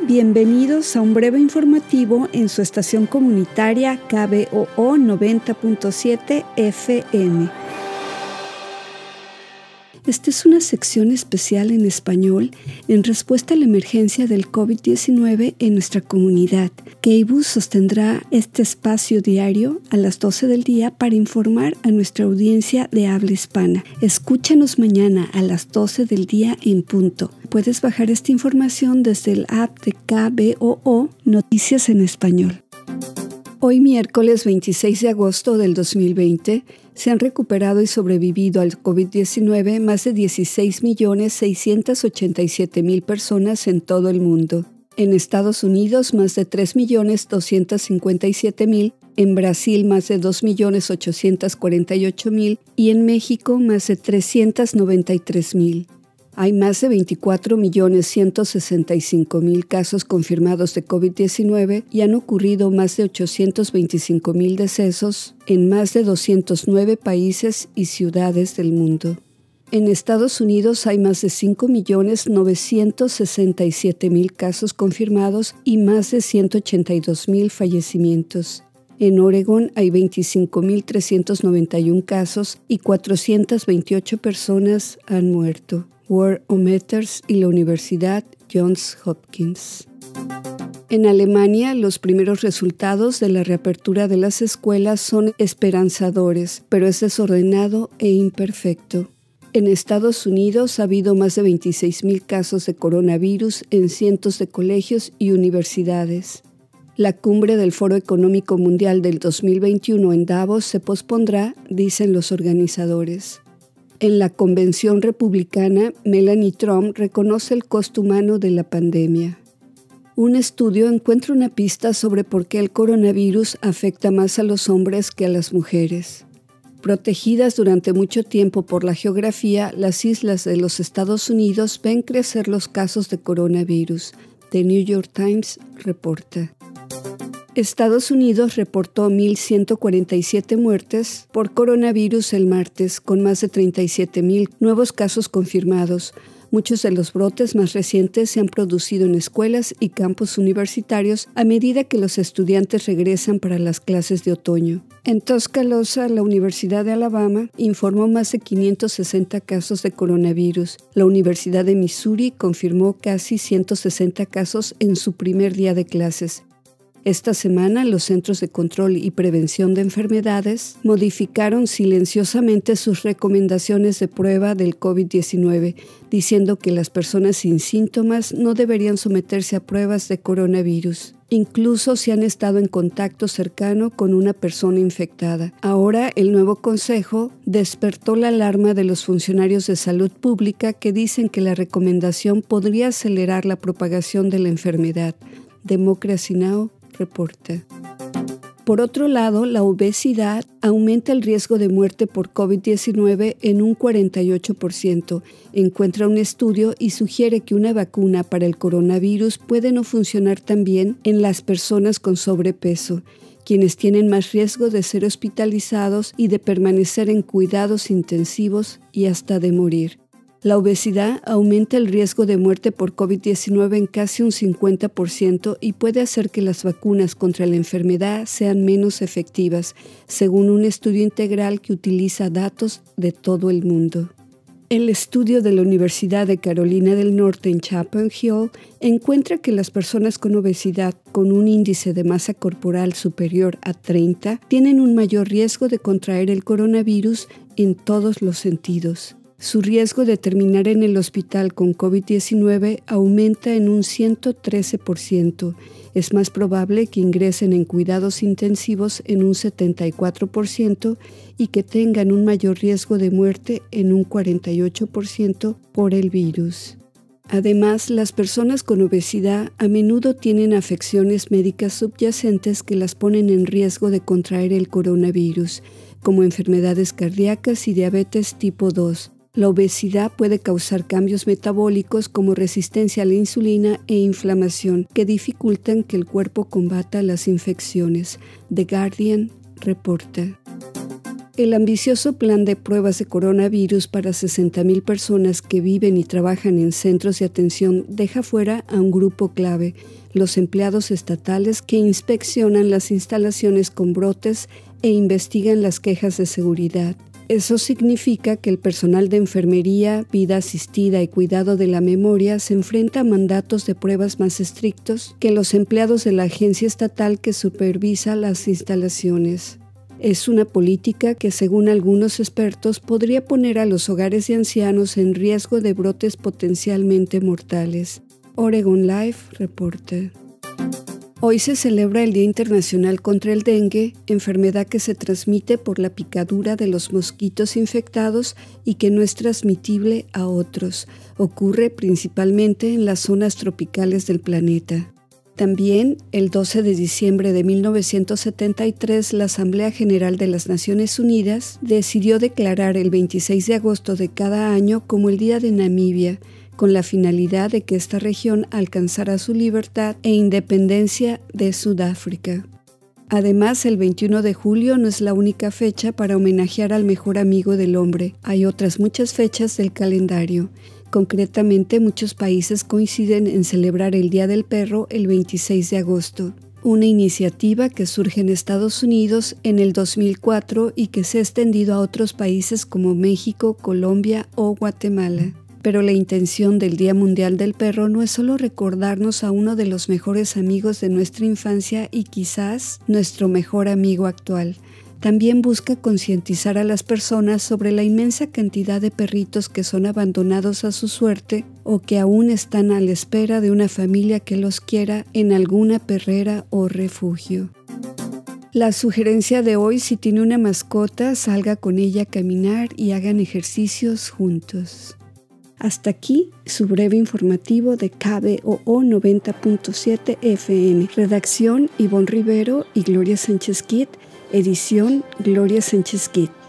Bienvenidos a un breve informativo en su estación comunitaria KBOO 90.7 FM. Esta es una sección especial en español en respuesta a la emergencia del COVID-19 en nuestra comunidad. KBOO sostendrá este espacio diario a las 12 del día para informar a nuestra audiencia de habla hispana. Escúchanos mañana a las 12 del día en punto. Puedes bajar esta información desde el app de KBOO Noticias en Español. Hoy miércoles 26 de agosto del 2020 se han recuperado y sobrevivido al COVID-19 más de 16.687.000 personas en todo el mundo. En Estados Unidos más de 3.257.000, en Brasil más de 2.848.000 y en México más de 393.000. Hay más de 24.165.000 casos confirmados de COVID-19 y han ocurrido más de 825.000 decesos en más de 209 países y ciudades del mundo. En Estados Unidos hay más de 5.967.000 casos confirmados y más de 182.000 fallecimientos. En Oregón hay 25.391 casos y 428 personas han muerto. Worldometers y la Universidad Johns Hopkins. En Alemania, los primeros resultados de la reapertura de las escuelas son esperanzadores, pero es desordenado e imperfecto. En Estados Unidos ha habido más de 26.000 casos de coronavirus en cientos de colegios y universidades. La cumbre del Foro Económico Mundial del 2021 en Davos se pospondrá, dicen los organizadores. En la convención republicana, Melania Trump reconoce el costo humano de la pandemia. Un estudio encuentra una pista sobre por qué el coronavirus afecta más a los hombres que a las mujeres. Protegidas durante mucho tiempo por la geografía, las islas de los Estados Unidos ven crecer los casos de coronavirus. The New York Times reporta. Estados Unidos reportó 1.147 muertes por coronavirus el martes, con más de 37.000 nuevos casos confirmados. Muchos de los brotes más recientes se han producido en escuelas y campus universitarios a medida que los estudiantes regresan para las clases de otoño. En Tuscaloosa, la Universidad de Alabama informó más de 560 casos de coronavirus. La Universidad de Missouri confirmó casi 160 casos en su primer día de clases. Esta semana, los Centros de Control y Prevención de Enfermedades modificaron silenciosamente sus recomendaciones de prueba del COVID-19, diciendo que las personas sin síntomas no deberían someterse a pruebas de coronavirus, incluso si han estado en contacto cercano con una persona infectada. Ahora, el nuevo consejo despertó la alarma de los funcionarios de salud pública que dicen que la recomendación podría acelerar la propagación de la enfermedad. Democracy Now! Reporta. Por otro lado, la obesidad aumenta el riesgo de muerte por COVID-19 en un 48%, encuentra un estudio y sugiere que una vacuna para el coronavirus puede no funcionar tan bien en las personas con sobrepeso, quienes tienen más riesgo de ser hospitalizados y de permanecer en cuidados intensivos y hasta de morir. La obesidad aumenta el riesgo de muerte por COVID-19 en casi un 50% y puede hacer que las vacunas contra la enfermedad sean menos efectivas, según un estudio integral que utiliza datos de todo el mundo. El estudio de la Universidad de Carolina del Norte en Chapel Hill encuentra que las personas con obesidad con un índice de masa corporal superior a 30 tienen un mayor riesgo de contraer el coronavirus en todos los sentidos. Su riesgo de terminar en el hospital con COVID-19 aumenta en un 113%. Es más probable que ingresen en cuidados intensivos en un 74% y que tengan un mayor riesgo de muerte en un 48% por el virus. Además, las personas con obesidad a menudo tienen afecciones médicas subyacentes que las ponen en riesgo de contraer el coronavirus, como enfermedades cardíacas y diabetes tipo 2. La obesidad puede causar cambios metabólicos como resistencia a la insulina e inflamación que dificultan que el cuerpo combata las infecciones. The Guardian reporta. El ambicioso plan de pruebas de coronavirus para 60,000 personas que viven y trabajan en centros de atención deja fuera a un grupo clave, los empleados estatales que inspeccionan las instalaciones con brotes e investigan las quejas de seguridad. Eso significa que el personal de enfermería, vida asistida y cuidado de la memoria se enfrenta a mandatos de pruebas más estrictos que los empleados de la agencia estatal que supervisa las instalaciones. Es una política que, según algunos expertos, podría poner a los hogares de ancianos en riesgo de brotes potencialmente mortales. Oregon Life reporta. Hoy se celebra el Día Internacional contra el Dengue, enfermedad que se transmite por la picadura de los mosquitos infectados y que no es transmitible a otros. Ocurre principalmente en las zonas tropicales del planeta. También, el 12 de diciembre de 1973, la Asamblea General de las Naciones Unidas decidió declarar el 26 de agosto de cada año como el Día de Namibia, con la finalidad de que esta región alcanzara su libertad e independencia de Sudáfrica. Además, el 21 de julio no es la única fecha para homenajear al mejor amigo del hombre. Hay otras muchas fechas del calendario. Concretamente, muchos países coinciden en celebrar el Día del Perro el 26 de agosto, una iniciativa que surge en Estados Unidos en el 2004 y que se ha extendido a otros países como México, Colombia o Guatemala. Pero la intención del Día Mundial del Perro no es solo recordarnos a uno de los mejores amigos de nuestra infancia y quizás nuestro mejor amigo actual. También busca concientizar a las personas sobre la inmensa cantidad de perritos que son abandonados a su suerte o que aún están a la espera de una familia que los quiera en alguna perrera o refugio. La sugerencia de hoy: si tiene una mascota, salga con ella a caminar y hagan ejercicios juntos. Hasta aquí su breve informativo de KBOO 90.7 FM. Redacción: Ivonne Rivero y Gloria Sánchez Kidd. Edición: Gloria Sánchez Kidd.